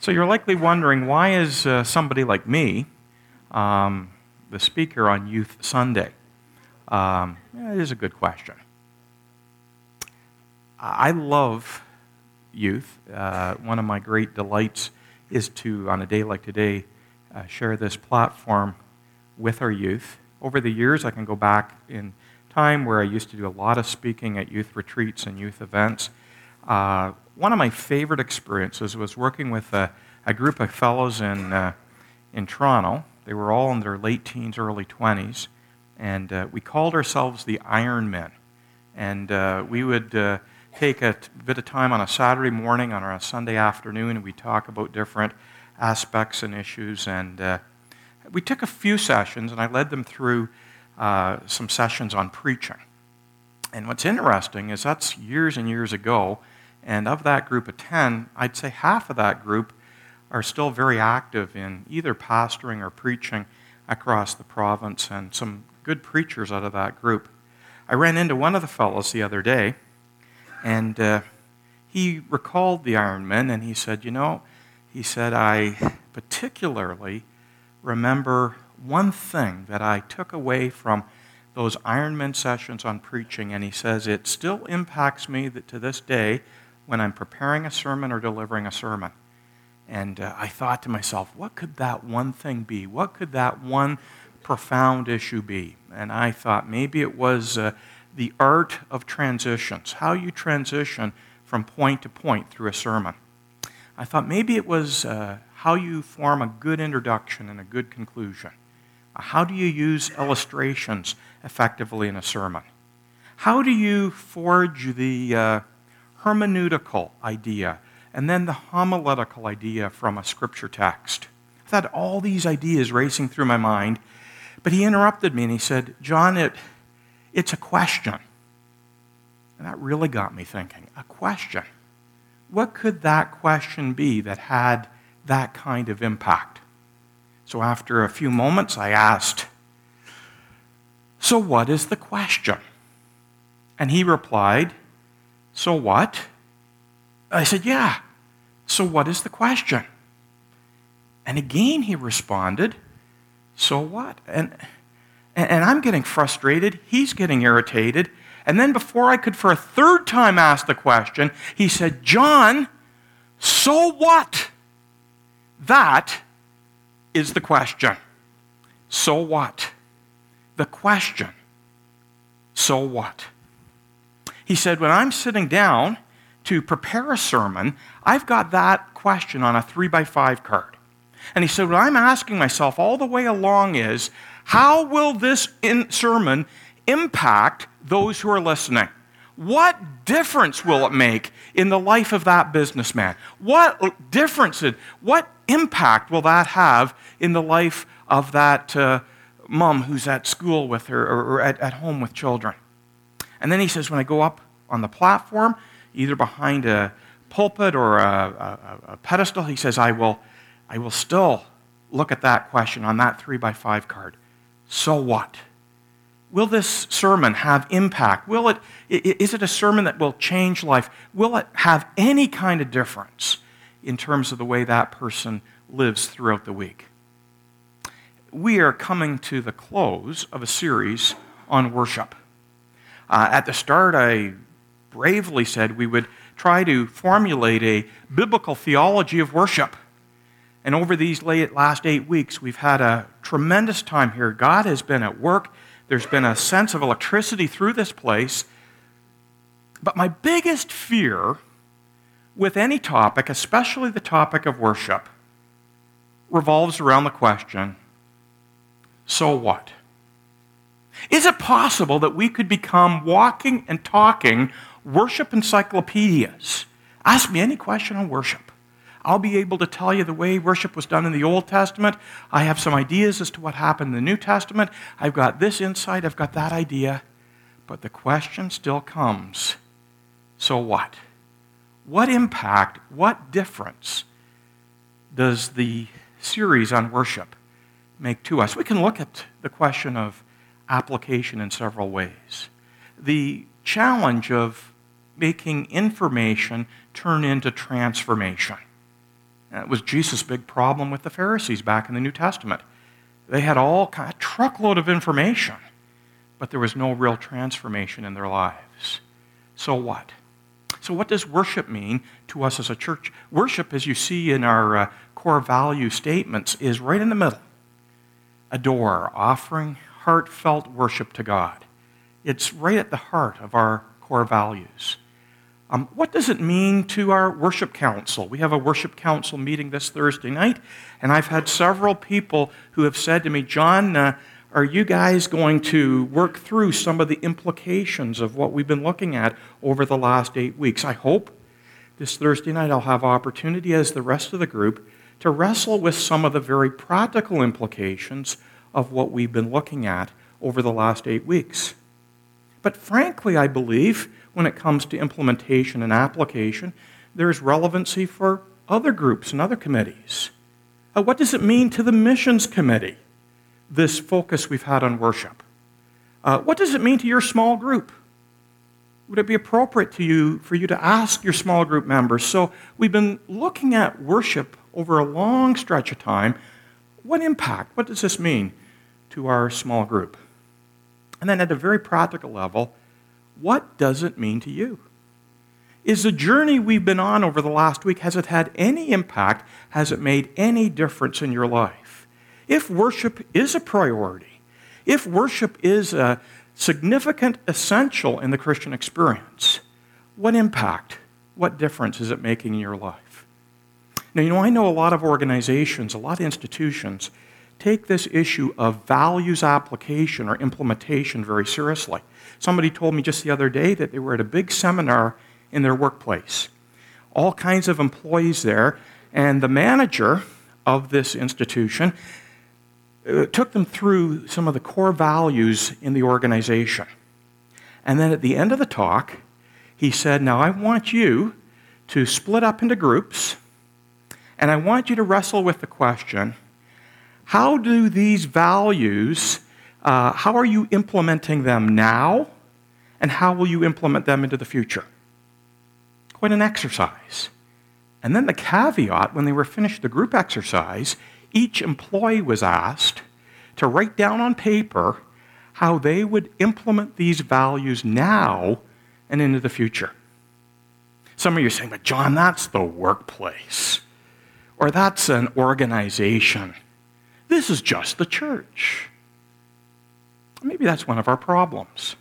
So you're likely wondering, why is somebody like me the speaker on Youth Sunday? It is a good question. I love youth. One of my great delights is to, on a day like today, share this platform with our youth. Over the years, I can go back in time where I used to do a lot of speaking at youth retreats and youth events. One of my favorite experiences was working with a group of fellows in Toronto. They were all in their late teens, early 20s, and we called ourselves the Iron Men. And we would take a bit of time on a Saturday morning, on a Sunday afternoon, and we'd talk about different aspects and issues. And we took a few sessions, and I led them through some sessions on preaching. And what's interesting is that's years and years ago, and of that group of 10, I'd say half of that group are still very active in either pastoring or preaching across the province, and some good preachers out of that group. I ran into one of the fellows the other day, and he recalled the Iron Men, and he said, I particularly remember one thing that I took away from those Iron Men sessions on preaching, and he says, it still impacts me to this day when I'm preparing a sermon or delivering a sermon. And I thought to myself, what could that one thing be? What could that one profound issue be? And I thought maybe it was the art of transitions, how you transition from point to point through a sermon. I thought maybe it was how you form a good introduction and a good conclusion. How do you use illustrations effectively in a sermon? How do you forge the hermeneutical idea and then the homiletical idea from a scripture text? I had all these ideas racing through my mind, but he interrupted me and he said, John, it's a question. And that really got me thinking. A question. What could that question be that had that kind of impact? So after a few moments, I asked, so what is the question? And he replied, so what? I said, yeah, so what is the question? And again he responded, so what? And I'm getting frustrated, he's getting irritated, and then before I could for a third time ask the question, he said, John, so what? That is the question. So what? The question. So what? He said, when I'm sitting down to prepare a sermon, I've got that question on a 3x5 card. And he said, what I'm asking myself all the way along is, how will this sermon impact those who are listening? What difference will it make in the life of that businessman? What difference, what impact will that have in the life of that mom who's at school with her or at home with children? And then he says, when I go up on the platform, either behind a pulpit or a pedestal, he says, I will still look at that question on that 3x5 card. So what? Will this sermon have impact? Is it a sermon that will change life? Will it have any kind of difference in terms of the way that person lives throughout the week? We are coming to the close of a series on worship. At the start, I bravely said we would try to formulate a biblical theology of worship. And over these last 8 weeks, we've had a tremendous time here. God has been at work. There's been a sense of electricity through this place. But my biggest fear with any topic, especially the topic of worship, revolves around the question, so what? Is it possible that we could become walking and talking worship encyclopedias? Ask me any question on worship. I'll be able to tell you the way worship was done in the Old Testament. I have some ideas as to what happened in the New Testament. I've got this insight, I've got that idea. But the question still comes, so what? What impact, what difference does the series on worship make to us? We can look at the question of application in several ways. The challenge of making information turn into transformation. It was Jesus' big problem with the Pharisees back in the New Testament. They had all kind of truckload of information, but there was no real transformation in their lives. So what? So what does worship mean to us as a church? Worship, as you see in our core value statements, is right in the middle. Adore, offering heartfelt worship to God. It's right at the heart of our core values. What does it mean to our worship council? We have a worship council meeting this Thursday night, and I've had several people who have said to me, John, are you guys going to work through some of the implications of what we've been looking at over the last 8 weeks? I hope this Thursday night I'll have opportunity, as the rest of the group, to wrestle with some of the very practical implications of what we've been looking at over the last 8 weeks. But frankly, I believe when it comes to implementation and application, there's relevancy for other groups and other committees. What does it mean to the missions committee, this focus we've had on worship? What does it mean to your small group? Would it be appropriate for you to ask your small group members? So we've been looking at worship over a long stretch of time. What impact, what does this mean to our small group? And then at a very practical level, what does it mean to you? Is the journey we've been on over the last week, has it had any impact? Has it made any difference in your life? If worship is a priority, if worship is a significant essential in the Christian experience, what impact, what difference is it making in your life? Now, I know a lot of organizations, a lot of institutions take this issue of values application or implementation very seriously. Somebody told me just the other day that they were at a big seminar in their workplace. All kinds of employees there, and the manager of this institution took them through some of the core values in the organization. And then at the end of the talk, he said, now I want you to split up into groups, and I want you to wrestle with the question, how do these values, how are you implementing them now, and how will you implement them into the future? Quite an exercise. And then the caveat, when they were finished the group exercise, each employee was asked to write down on paper how they would implement these values now and into the future. Some of you are saying, but John, that's the workplace, or that's an organization. This is just the church. Maybe that's one of our problems.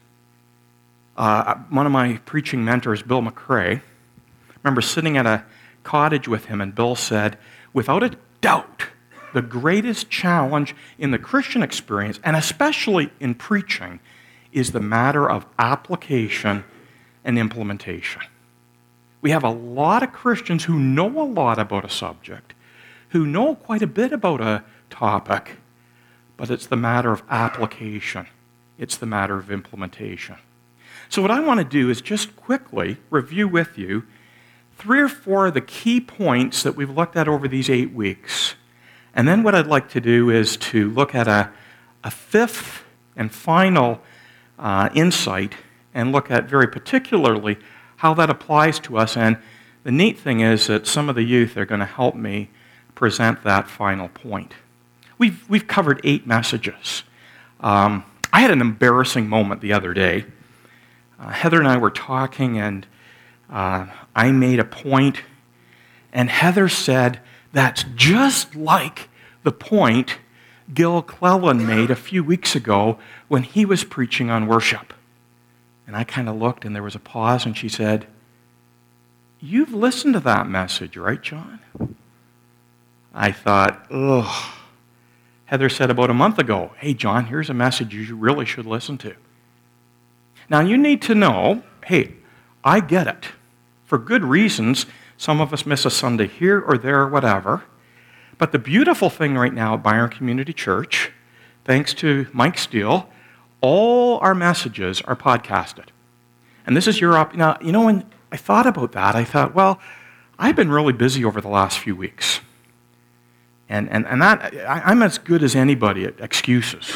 One of my preaching mentors, Bill McRae, I remember sitting at a cottage with him, and Bill said, without a doubt, the greatest challenge in the Christian experience, and especially in preaching, is the matter of application and implementation. We have a lot of Christians who know a lot about a subject, who know quite a bit about a topic, but it's the matter of application. It's the matter of implementation. So what I want to do is just quickly review with you 3 or 4 of the key points that we've looked at over these 8 weeks. And then what I'd like to do is to look at a 5th and final insight and look at very particularly how that applies to us. And the neat thing is that some of the youth are going to help me present that final point. We've covered 8 messages. I had an embarrassing moment the other day. Heather and I were talking, and I made a point, and Heather said, that's just like the point Gil Cleland made a few weeks ago when he was preaching on worship. And I kind of looked, and there was a pause, and she said, you've listened to that message, right, John? I thought, ugh. Heather said about a month ago, hey, John, here's a message you really should listen to. Now, you need to know, hey, I get it. For good reasons, some of us miss a Sunday here or there or whatever. But the beautiful thing right now at Byron Community Church, thanks to Mike Steele, all our messages are podcasted. And this is your now, when I thought about that, I thought, well, I've been really busy over the last few weeks. And that, I'm as good as anybody at excuses.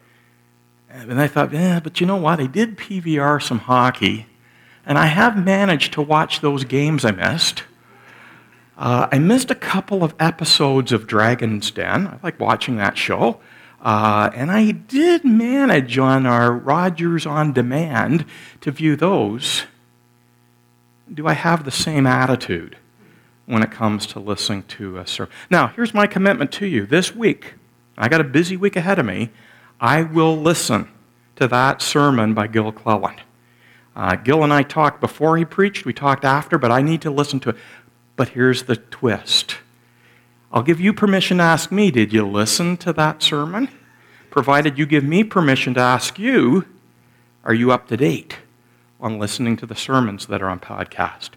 And I thought, but you know what? I did PVR some hockey, and I have managed to watch those games I missed. I missed a couple of episodes of Dragon's Den. I like watching that show. And I did manage on our Rogers On Demand to view those. Do I have the same attitude when it comes to listening to a sermon? Now, here's my commitment to you. This week, I got a busy week ahead of me, I will listen to that sermon by Gil Cleland. Gil and I talked before he preached, we talked after, but I need to listen to it. But here's the twist. I'll give you permission to ask me, did you listen to that sermon? Provided you give me permission to ask you, are you up to date on listening to the sermons that are on podcast?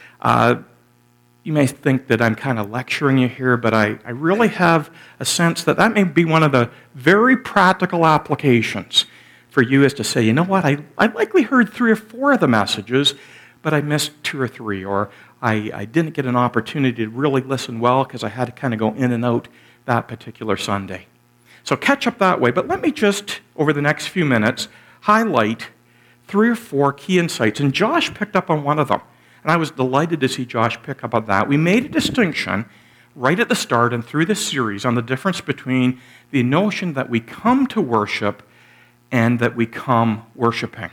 You may think that I'm kind of lecturing you here, but I really have a sense that may be one of the very practical applications for you, is to say, you know what, I likely heard 3 or 4 of the messages, but I missed 2 or 3, or I didn't get an opportunity to really listen well because I had to kind of go in and out that particular Sunday. So catch up that way. But let me just, over the next few minutes, highlight 3 or 4 key insights. And Josh picked up on one of them. And I was delighted to see Josh pick up on that. We made a distinction right at the start and through this series on the difference between the notion that we come to worship and that we come worshiping.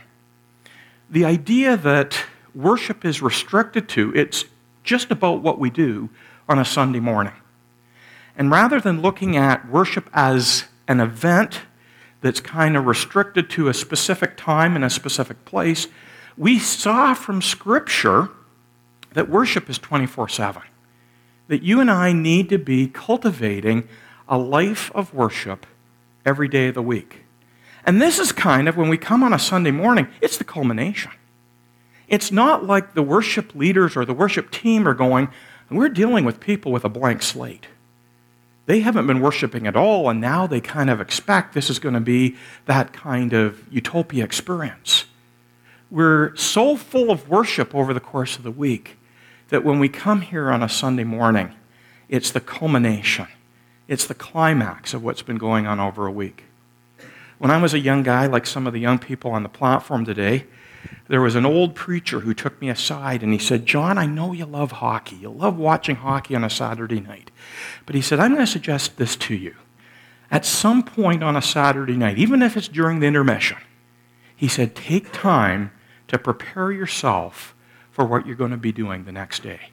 The idea that worship is restricted to, it's just about what we do on a Sunday morning. And rather than looking at worship as an event that's kind of restricted to a specific time and a specific place, we saw from Scripture that worship is 24/7. That you and I need to be cultivating a life of worship every day of the week. And this is kind of, when we come on a Sunday morning, it's the culmination. It's not like the worship leaders or the worship team are going, and we're dealing with people with a blank slate. They haven't been worshiping at all, and now they kind of expect this is going to be that kind of utopia experience. We're so full of worship over the course of the week that when we come here on a Sunday morning, it's the culmination. It's the climax of what's been going on over a week. When I was a young guy, like some of the young people on the platform today, there was an old preacher who took me aside and he said, John, I know you love hockey. You love watching hockey on a Saturday night. But he said, I'm going to suggest this to you. At some point on a Saturday night, even if it's during the intermission, he said, take time to prepare yourself for what you're going to be doing the next day.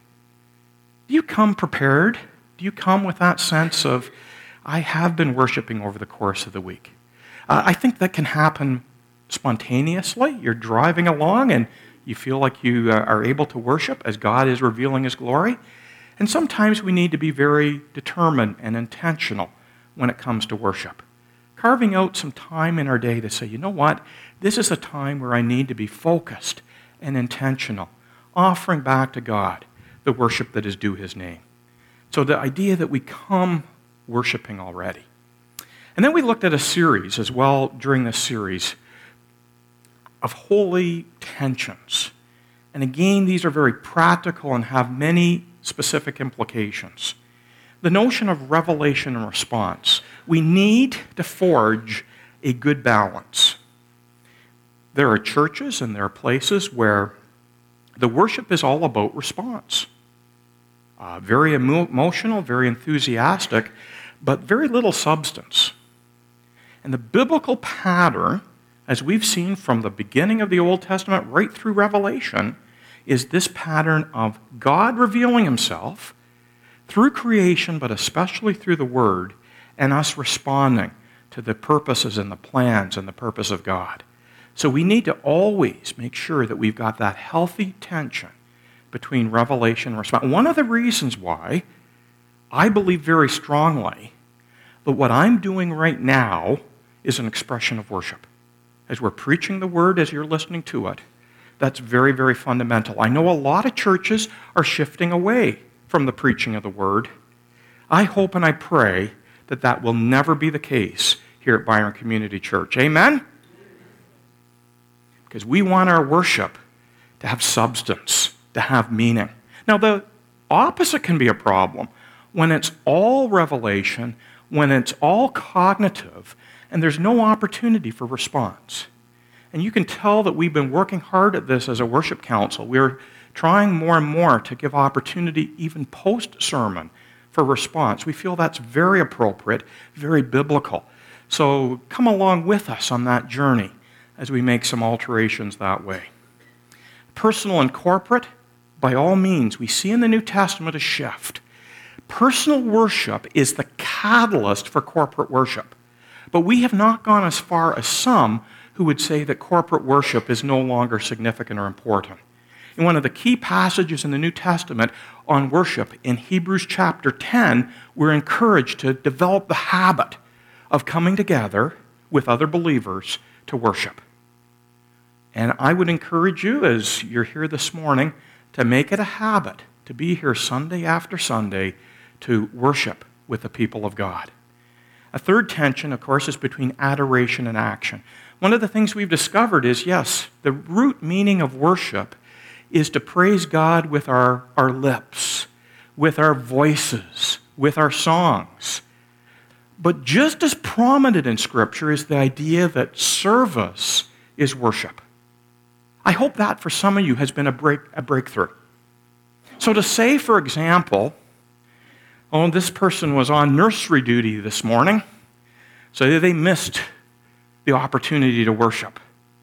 Do you come prepared? Do you come with that sense of, I have been worshiping over the course of the week? I think that can happen spontaneously. You're driving along and you feel like you are able to worship as God is revealing His glory. And sometimes we need to be very determined and intentional when it comes to worship. Carving out some time in our day to say, you know what, this is a time where I need to be focused and intentional, offering back to God the worship that is due His name. So the idea that we come worshiping already. And then we looked at a series as well during this series of holy tensions. And again, these are very practical and have many specific implications. The notion of revelation and response. We need to forge a good balance. There are churches and there are places where the worship is all about response. Very emotional, very enthusiastic, but very little substance. And the biblical pattern, as we've seen from the beginning of the Old Testament right through Revelation, is this pattern of God revealing Himself through creation, but especially through the Word, and us responding to the purposes and the plans and the purpose of God. So we need to always make sure that we've got that healthy tension between revelation and response. One of the reasons why I believe very strongly that what I'm doing right now is an expression of worship. As we're preaching the Word, as you're listening to it, that's very, very fundamental. I know a lot of churches are shifting away from the preaching of the Word. I hope and I pray that that will never be the case here at Byron Community Church. Amen? Because we want our worship to have substance, to have meaning. Now, the opposite can be a problem. When it's all revelation, when it's all cognitive, and there's no opportunity for response. And you can tell that we've been working hard at this as a worship council. We're trying more and more to give opportunity even post-sermon for response. We feel that's very appropriate, very biblical. So come along with us on that journey as we make some alterations that way. Personal and corporate, by all means, we see in the New Testament a shift. Personal worship is the catalyst for corporate worship. But we have not gone as far as some who would say that corporate worship is no longer significant or important. In one of the key passages in the New Testament on worship, in Hebrews chapter 10, we're encouraged to develop the habit of coming together with other believers to worship. And I would encourage you, as you're here this morning, to make it a habit to be here Sunday after Sunday to worship with the people of God. A third tension, of course, is between adoration and action. One of the things we've discovered is, yes, the root meaning of worship is to praise God with our lips, with our voices, with our songs. But just as prominent in Scripture is the idea that service is worship. I hope that for some of you has been a breakthrough. So to say, for example, oh, this person was on nursery duty this morning, so they missed the opportunity to worship.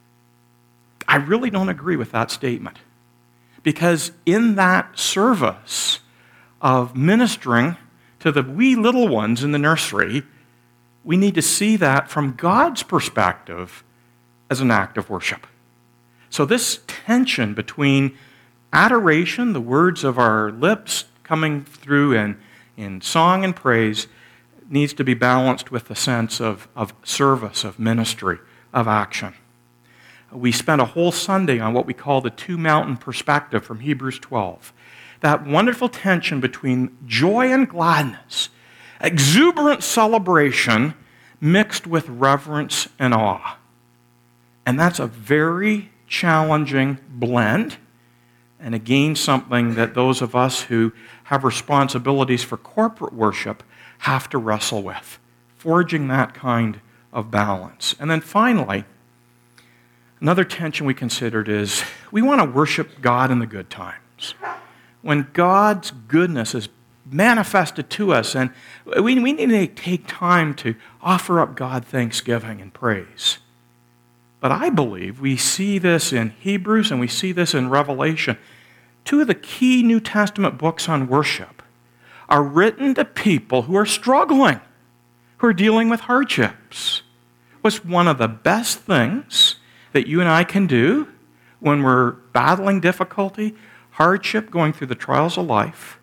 I really don't agree with that statement. Because in that service of ministering to the wee little ones in the nursery, we need to see that from God's perspective as an act of worship. So this tension between adoration, the words of our lips coming through in song and praise, needs to be balanced with the sense of service, of ministry, of action. We spent a whole Sunday on what we call the two-mountain perspective from Hebrews 12. That wonderful tension between joy and gladness, exuberant celebration mixed with reverence and awe. And that's a very challenging blend, and again, something that those of us who have responsibilities for corporate worship have to wrestle with, forging that kind of balance. And then finally, another tension we considered is we want to worship God in the good times. When God's goodness is manifested to us, and we need to take time to offer up God thanksgiving and praise. But I believe we see this in Hebrews and we see this in Revelation. Two of the key New Testament books on worship are written to people who are struggling, who are dealing with hardships. What's one of the best things that you and I can do when we're battling difficulty, hardship, going through the trials of life?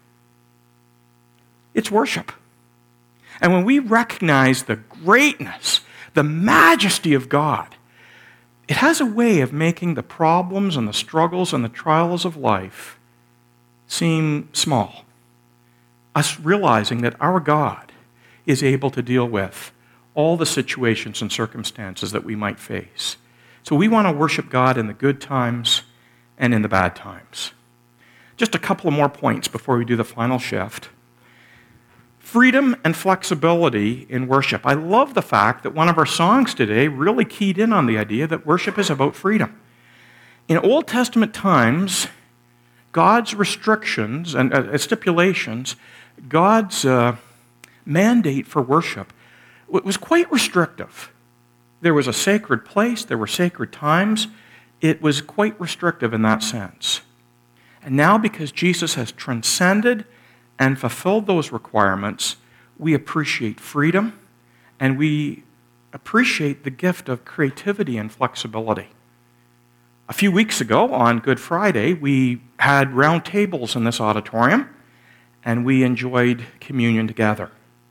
It's worship. And when we recognize the greatness, the majesty of God, it has a way of making the problems and the struggles and the trials of life seem small. Us realizing that our God is able to deal with all the situations and circumstances that we might face. So we want to worship God in the good times and in the bad times. Just a couple of more points before we do the final shift. Freedom and flexibility in worship. I love the fact that one of our songs today really keyed in on the idea that worship is about freedom. In Old Testament times, God's restrictions and stipulations, God's mandate for worship was quite restrictive. There was a sacred place, there were sacred times. It was quite restrictive in that sense. And now, because Jesus has transcended and fulfilled those requirements, we appreciate freedom and we appreciate the gift of creativity and flexibility. A few weeks ago, on Good Friday, we had round tables in this auditorium and we enjoyed communion together.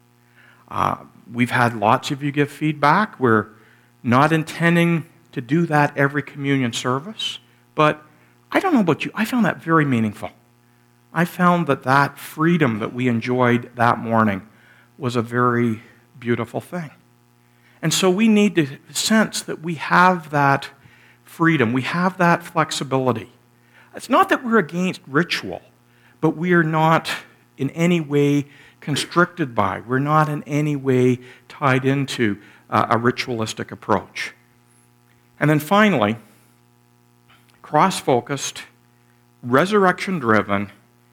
We've had lots of you give feedback. We're not intending to do that every communion service, but I don't know about you, I found that very meaningful. I found that freedom that we enjoyed that morning was a very beautiful thing. And so we need to sense that we have that freedom, we have that flexibility. It's not that we're against ritual, but we are not in any way constricted by, we're not in any way tied into a ritualistic approach. And then finally, cross-focused resurrection-driven,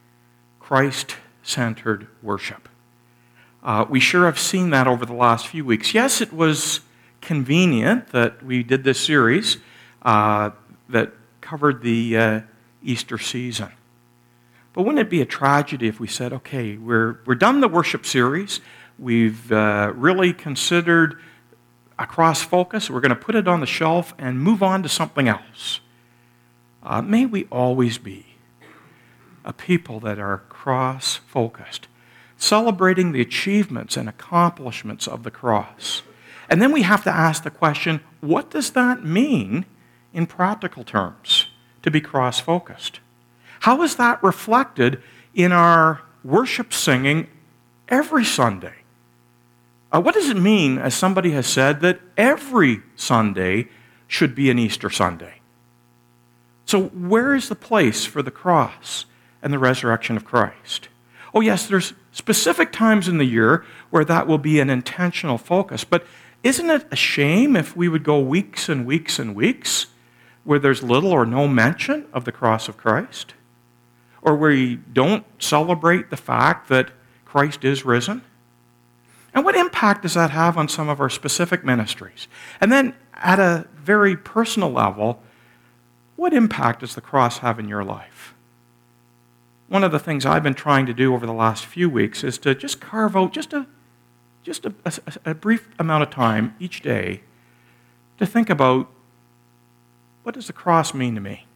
Christ-centered worship. We sure have seen that over the last few weeks. Yes, it was convenient that we did this series that covered the Easter season. But wouldn't it be a tragedy if we said, okay, we're done the worship series, we've really considered a cross-focus, we're going to put it on the shelf and move on to something else. May we always be a people that are cross-focused, celebrating the achievements and accomplishments of the cross. And then we have to ask the question, what does that mean in practical terms to be cross-focused? How is that reflected in our worship singing every Sunday? What does it mean, as somebody has said, that every Sunday should be an Easter Sunday? So where is the place for the cross and the resurrection of Christ? Oh yes, there's specific times in the year where that will be an intentional focus, but isn't it a shame if we would go weeks and weeks and weeks where there's little or no mention of the cross of Christ? Or where we don't celebrate the fact that Christ is risen? And what impact does that have on some of our specific ministries? And then at a very personal level, what impact does the cross have in your life? One of the things I've been trying to do over the last few weeks is to just carve out just a brief amount of time each day to think about, what does the cross mean to me?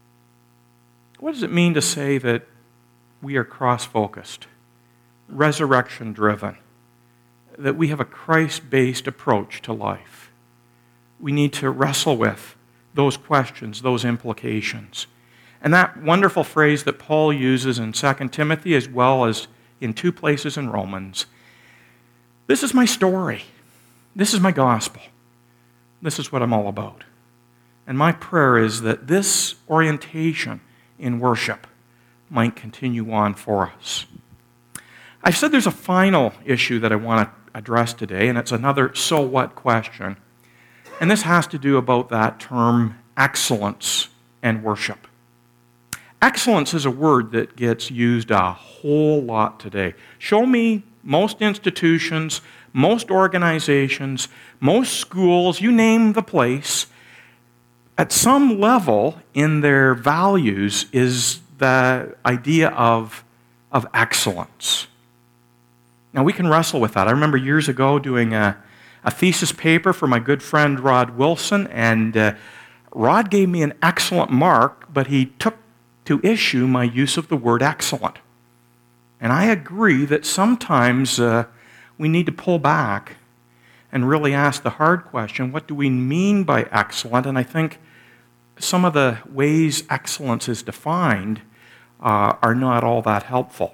What does it mean to say that we are cross-focused, resurrection-driven, that we have a Christ-based approach to life? We need to wrestle with those questions, those implications. And that wonderful phrase that Paul uses in 2 Timothy as well as in 2 places in Romans, this is my story. This is my gospel. This is what I'm all about. And my prayer is that this orientation in worship might continue on for us. I've said there's a final issue that I want to address today, and it's another so what question. And this has to do about that term excellence and worship. Excellence is a word that gets used a whole lot today. Show me most institutions, most organizations, most schools, you name the place, at some level in their values is the idea of excellence. Now, we can wrestle with that. I remember years ago doing a thesis paper for my good friend Rod Wilson, and Rod gave me an excellent mark, but he took to issue my use of the word excellent. And I agree that sometimes we need to pull back and really ask the hard question, what do we mean by excellent? And I think some of the ways excellence is defined are not all that helpful.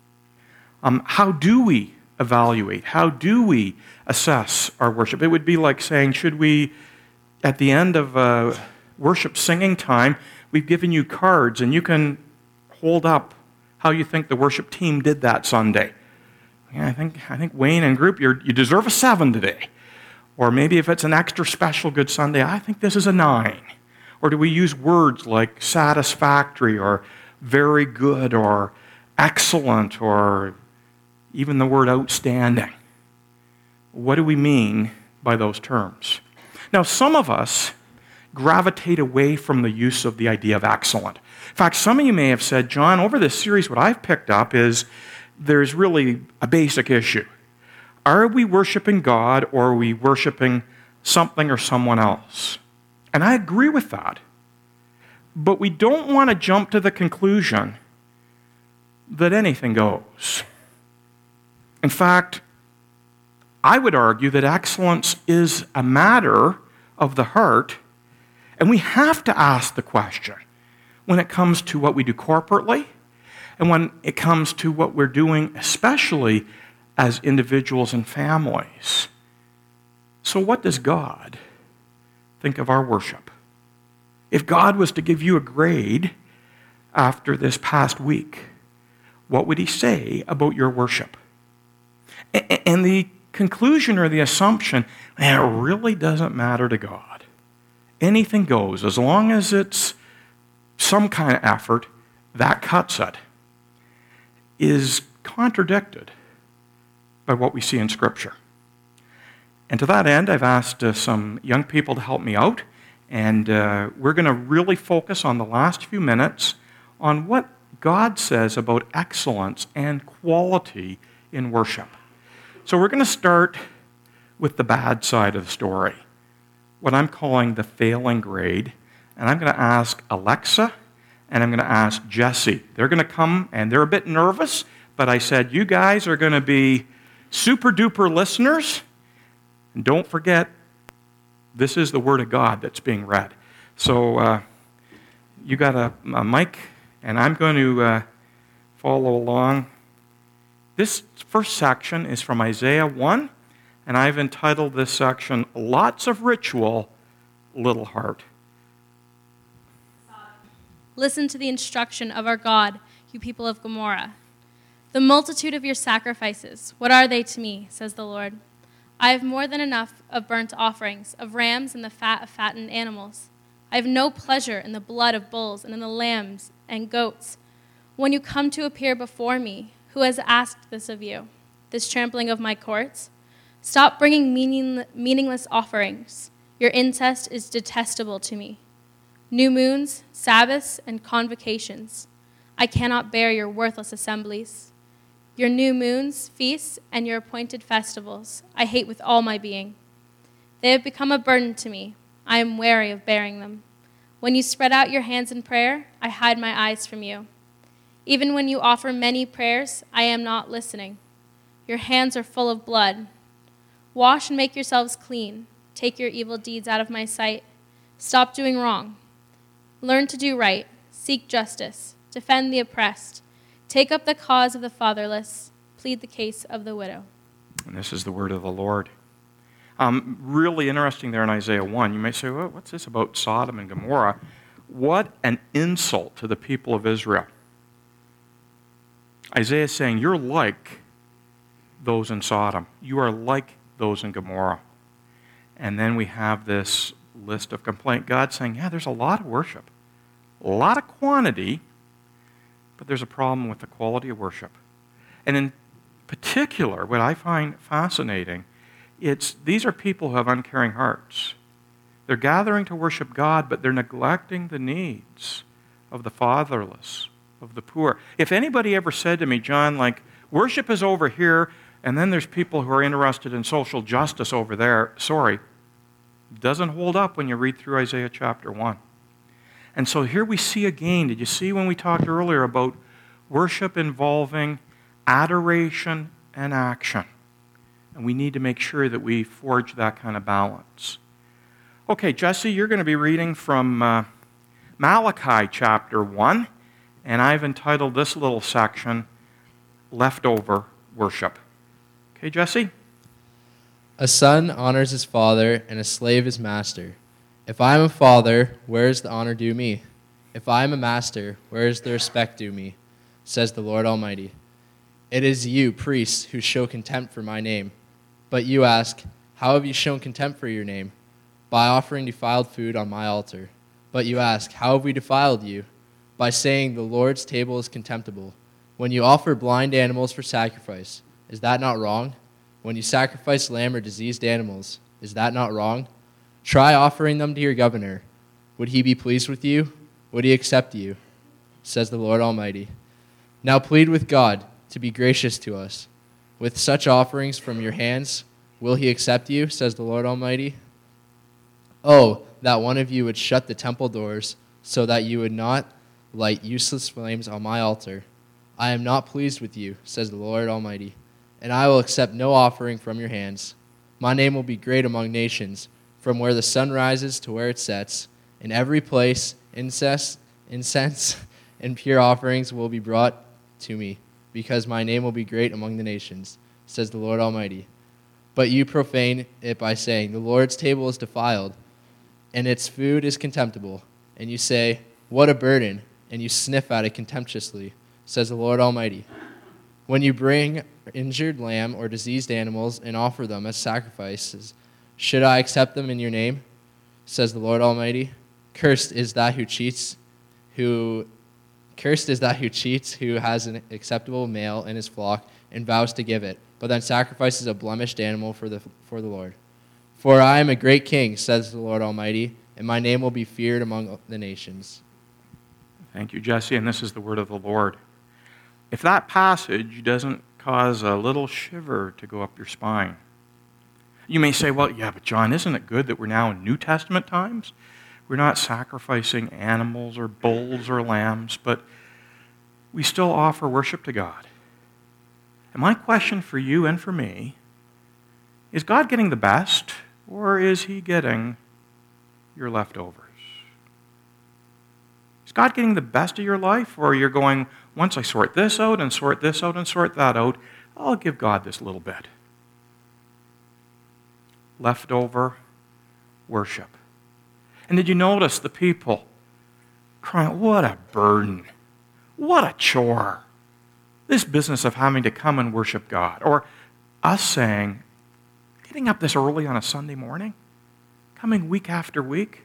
How do we evaluate? How do we assess our worship? It would be like saying, should we, at the end of worship singing time, we've given you cards and you can hold up how you think the worship team did that Sunday. Yeah, I think Wayne and group, you deserve a 7 today. Or maybe if it's an extra special good Sunday, I think this is a 9. Or do we use words like satisfactory or very good or excellent or even the word outstanding? What do we mean by those terms? Now, some of us gravitate away from the use of the idea of excellent. In fact, some of you may have said, John, over this series, what I've picked up is there's really a basic issue. Are we worshiping God or are we worshiping something or someone else? And I agree with that. But we don't want to jump to the conclusion that anything goes. In fact, I would argue that excellence is a matter of the heart, and we have to ask the question when it comes to what we do corporately and when it comes to what we're doing, especially as individuals and families. So what does God think of our worship? If God was to give you a grade after this past week, what would he say about your worship? And the conclusion or the assumption, it really doesn't matter to God. Anything goes. As long as it's some kind of effort, that cuts it, is contradicted by what we see in Scripture. And to that end, I've asked some young people to help me out, and we're going to really focus on the last few minutes on what God says about excellence and quality in worship. So we're going to start with the bad side of the story, what I'm calling the failing grade, and I'm going to ask Alexa and I'm going to ask Jesse. They're going to come, and they're a bit nervous, but I said, you guys are going to be super-duper listeners, and don't forget, this is the Word of God that's being read. So you got a mic, and I'm going to follow along. This first section is from Isaiah 1, and I've entitled this section, Lots of Ritual, Little Heart. Listen to the instruction of our God, you people of Gomorrah. The multitude of your sacrifices, what are they to me, says the Lord? I have more than enough of burnt offerings, of rams and the fat of fattened animals. I have no pleasure in the blood of bulls and in the lambs and goats. When you come to appear before me, who has asked this of you, this trampling of my courts? Stop bringing meaningless offerings. Your incest is detestable to me. New moons, Sabbaths, and convocations. I cannot bear your worthless assemblies. Your new moons, feasts, and your appointed festivals, I hate with all my being. They have become a burden to me. I am weary of bearing them. When you spread out your hands in prayer, I hide my eyes from you. Even when you offer many prayers, I am not listening. Your hands are full of blood. Wash and make yourselves clean. Take your evil deeds out of my sight. Stop doing wrong. Learn to do right. Seek justice. Defend the oppressed. Take up the cause of the fatherless. Plead the case of the widow. And this is the word of the Lord. Really interesting there in Isaiah 1. You may say, well, what's this about Sodom and Gomorrah? What an insult to the people of Israel. Isaiah is saying, you're like those in Sodom. You are like those in Gomorrah. And then we have this list of complaint. God saying, yeah, there's a lot of worship, a lot of quantity, but there's a problem with the quality of worship. And in particular, what I find fascinating, these are people who have uncaring hearts. They're gathering to worship God, but they're neglecting the needs of the fatherless, of the poor. If anybody ever said to me, John, like, worship is over here, and then there's people who are interested in social justice over there, sorry, it doesn't hold up when you read through Isaiah chapter 1. And so here we see again, did you see when we talked earlier about worship involving adoration and action? And we need to make sure that we forge that kind of balance. Okay, Jesse, you're going to be reading from Malachi chapter 1, and I've entitled this little section, Leftover Worship. Okay, Jesse? A son honors his father, and a slave his master. If I am a father, where is the honor due me? If I am a master, where is the respect due me? Says the Lord Almighty. It is you, priests, who show contempt for my name. But you ask, how have you shown contempt for your name? By offering defiled food on my altar. But you ask, how have we defiled you? By saying the Lord's table is contemptible. When you offer blind animals for sacrifice, is that not wrong? When you sacrifice lamb or diseased animals, is that not wrong? Try offering them to your governor. Would he be pleased with you? Would he accept you? Says the Lord Almighty. Now plead with God to be gracious to us. With such offerings from your hands, will he accept you? Says the Lord Almighty. Oh, that one of you would shut the temple doors so that you would not light useless flames on my altar. I am not pleased with you, says the Lord Almighty, and I will accept no offering from your hands. My name will be great among nations, from where the sun rises to where it sets. In every place, incense and pure offerings will be brought to me, because my name will be great among the nations, says the Lord Almighty. But you profane it by saying, the Lord's table is defiled, and its food is contemptible. And you say, what a burden, and you sniff at it contemptuously, says the Lord Almighty. When you bring injured lamb or diseased animals and offer them as sacrifices, should I accept them in your name? Says the Lord Almighty. Cursed is that who cheats, who Cursed is that who cheats, who has an acceptable male in his flock and vows to give it, but then sacrifices a blemished animal for the Lord. For I am a great king, says the Lord Almighty, and my name will be feared among the nations. Thank you, Jesse, and this is the word of the Lord. If that passage doesn't cause a little shiver to go up your spine, you may say, well, yeah, but John, isn't it good that we're now in New Testament times? We're not sacrificing animals or bulls or lambs, but we still offer worship to God. And my question for you and for me, is God getting the best, or is he getting your leftovers? Is God getting the best of your life, or you're going, once I sort this out and sort this out and sort that out, I'll give God this little bit. Leftover worship. And did you notice the people crying, what a burden, what a chore, this business of having to come and worship God. Or us saying, getting up this early on a Sunday morning, coming week after week.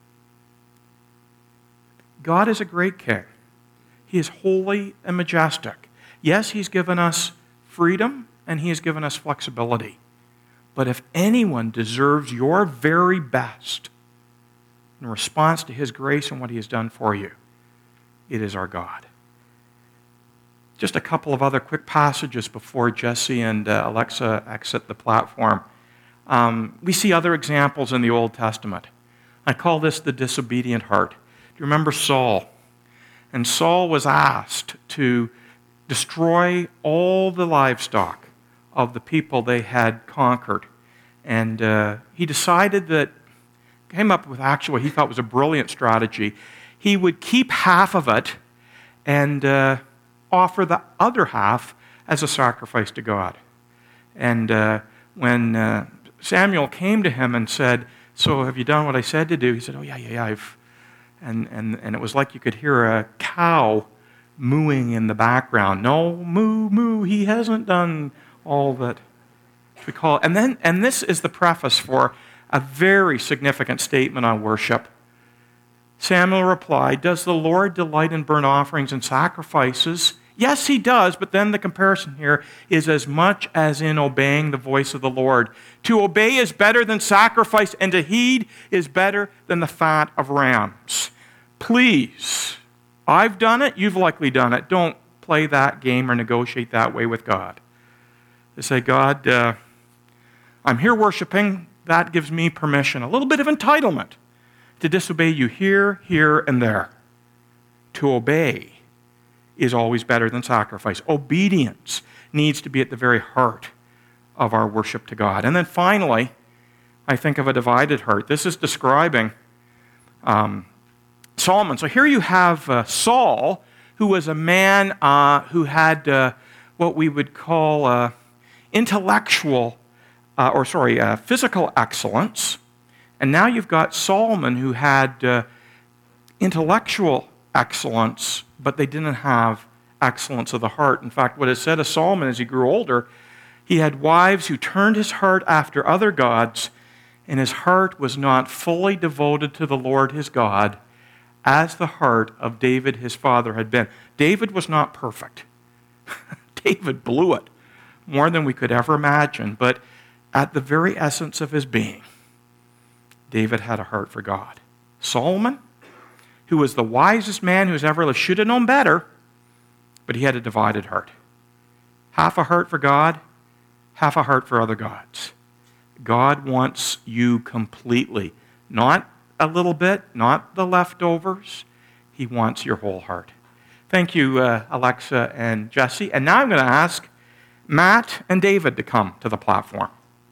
God is a great king. He is holy and majestic. Yes, he's given us freedom and he has given us flexibility. But if anyone deserves your very best in response to his grace and what he has done for you, it is our God. Just a couple of other quick passages before Jesse and Alexa exit the platform. We see other examples in the Old Testament. I call this the disobedient heart. Do you remember Saul? And Saul was asked to destroy all the livestock of the people they had conquered. And he decided that, came up with actually what he thought was a brilliant strategy. He would keep half of it and offer the other half as a sacrifice to God. And when Samuel came to him and said, so have you done what I said to do? He said, oh, yeah, I've... And it was like you could hear a cow mooing in the background. No, moo, moo, he hasn't done all that we call it. And this is the preface for a very significant statement on worship. Samuel replied, does the Lord delight in burnt offerings and sacrifices? Yes, he does, but then the comparison here is as much as in obeying the voice of the Lord. To obey is better than sacrifice, and to heed is better than the fat of rams. Please, I've done it, you've likely done it. Don't play that game or negotiate that way with God. To say, God, I'm here worshiping, that gives me permission, a little bit of entitlement to disobey you here, here, and there. To obey is always better than sacrifice. Obedience needs to be at the very heart of our worship to God. And then finally, I think of a divided heart. This is describing Solomon. So here you have Saul, who was a man who had what we would call physical excellence. And now you've got Solomon, who had intellectual excellence, but they didn't have excellence of the heart. In fact, what is said of Solomon as he grew older, he had wives who turned his heart after other gods, and his heart was not fully devoted to the Lord his God, as the heart of David his father had been. David was not perfect. David blew it more than we could ever imagine, but at the very essence of his being, David had a heart for God. Solomon, who was the wisest man who's ever lived, should have known better, but he had a divided heart. Half a heart for God, half a heart for other gods. God wants you completely, not a little bit, not the leftovers. He wants your whole heart. Thank you, Alexa and Jesse. And now I'm going to ask Matt and David to come to the platform.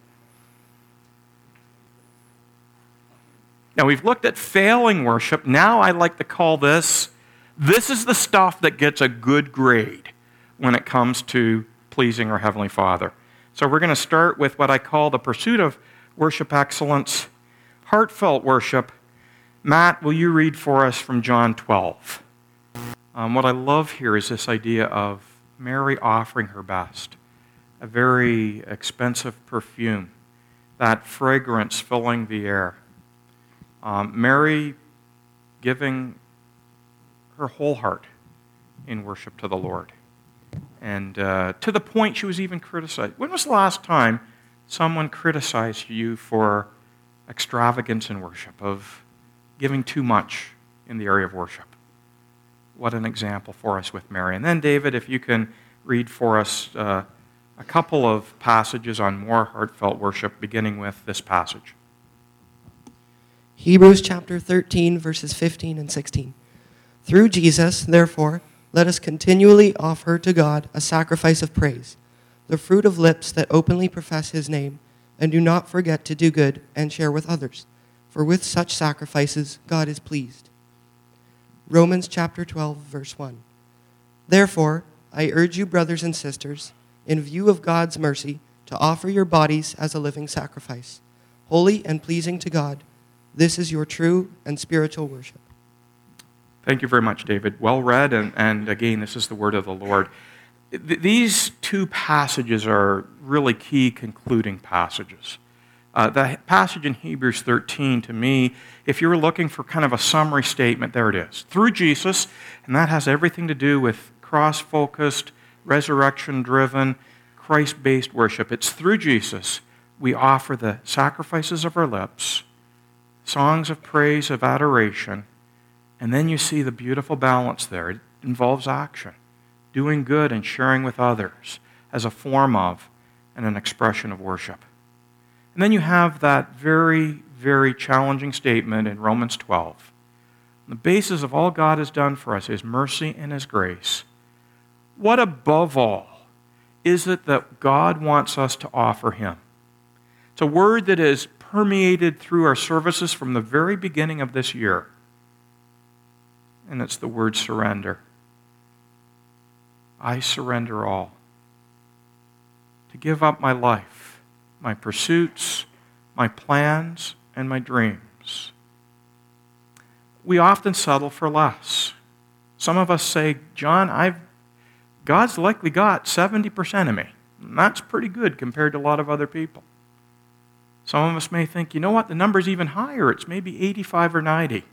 Now, we've looked at failing worship. Now I like to call this is the stuff that gets a good grade when it comes to pleasing our Heavenly Father. So we're going to start with what I call the pursuit of worship excellence, heartfelt worship. Matt, will you read for us from John 12? What I love here is this idea of Mary offering her best, a very expensive perfume, that fragrance filling the air. Mary giving her whole heart in worship to the Lord. And to the point she was even criticized. When was the last time someone criticized you for extravagance in worship, of giving too much in the area of worship? What an example for us with Mary. And then, David, if you can read for us a couple of passages on more heartfelt worship, beginning with this passage. Hebrews chapter 13, verses 15 and 16. Through Jesus, therefore, let us continually offer to God a sacrifice of praise, the fruit of lips that openly profess his name, and do not forget to do good and share with others, for with such sacrifices God is pleased. Romans chapter 12, verse 1. Therefore, I urge you, brothers and sisters, in view of God's mercy, to offer your bodies as a living sacrifice, holy and pleasing to God. This is your true and spiritual worship. Thank you very much, David. Well read, and again, this is the word of the Lord. These two passages are really key concluding passages. The passage in Hebrews 13, to me, if you're looking for kind of a summary statement, there it is. Through Jesus, and that has everything to do with cross-focused, resurrection-driven, Christ-based worship. It's through Jesus we offer the sacrifices of our lips, songs of praise, of adoration, and then you see the beautiful balance there. It involves action, doing good and sharing with others as a form of and an expression of worship. And then you have that very, very challenging statement in Romans 12. The basis of all God has done for us is mercy and his grace. What above all is it that God wants us to offer him? It's a word that is permeated through our services from the very beginning of this year. And it's the word surrender. I surrender all. To give up my life, my pursuits, my plans, and my dreams. We often settle for less. Some of us say, John, God's likely got 70% of me. And that's pretty good compared to a lot of other people. Some of us may think, you know what, the number's even higher. It's maybe 85 or 90.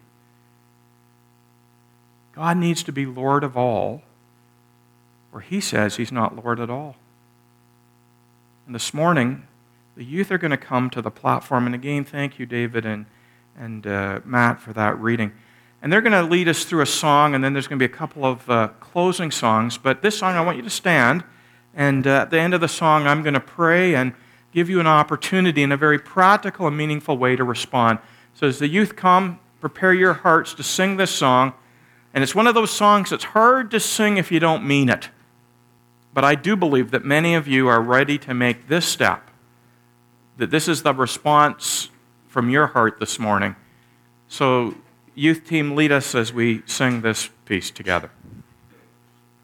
God needs to be Lord of all, or he says he's not Lord at all. And this morning, the youth are going to come to the platform. And again, thank you, David and Matt, for that reading. And they're going to lead us through a song, and then there's going to be a couple of closing songs. But this song, I want you to stand. And at the end of the song, I'm going to pray and give you an opportunity in a very practical and meaningful way to respond. So as the youth come, prepare your hearts to sing this song. And it's one of those songs that's hard to sing if you don't mean it. But I do believe that many of you are ready to make this step, that this is the response from your heart this morning. So, youth team, lead us as we sing this piece together.